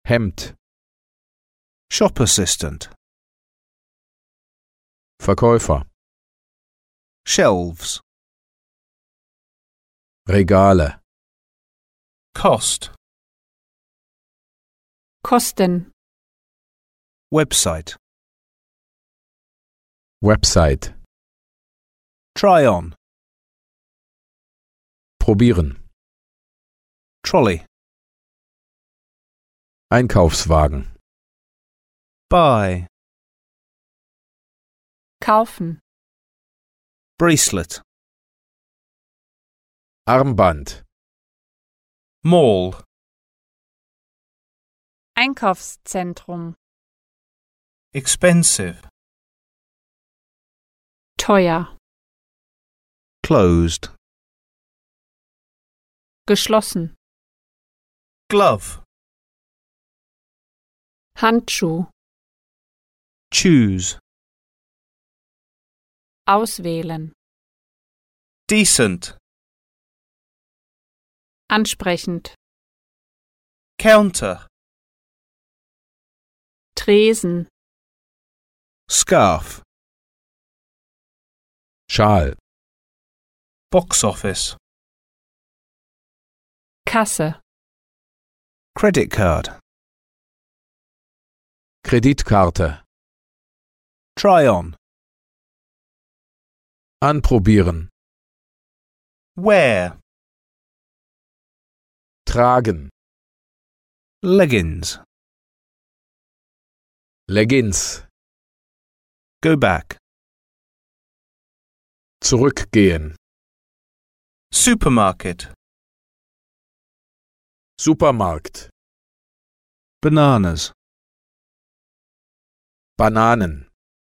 Hemd. Shop assistant. Verkäufer. Shelves. Regale. Cost. Kosten. Website. Website. Try on. Probieren. Trolley. Einkaufswagen. Buy. Kaufen. Bracelet. Armband. Mall. Einkaufszentrum. Expensive. Teuer. Closed. Geschlossen. Glove. Handschuh. Choose. Auswählen. Decent. Ansprechend. Counter. Tresen. Scarf. Schal. Box office. Kasse. Credit card. Kreditkarte. Try on. Anprobieren. Wear. Tragen. Leggings. Leggings. Go back. Zurückgehen. Supermarket. Supermarkt. Bananas. Bananen.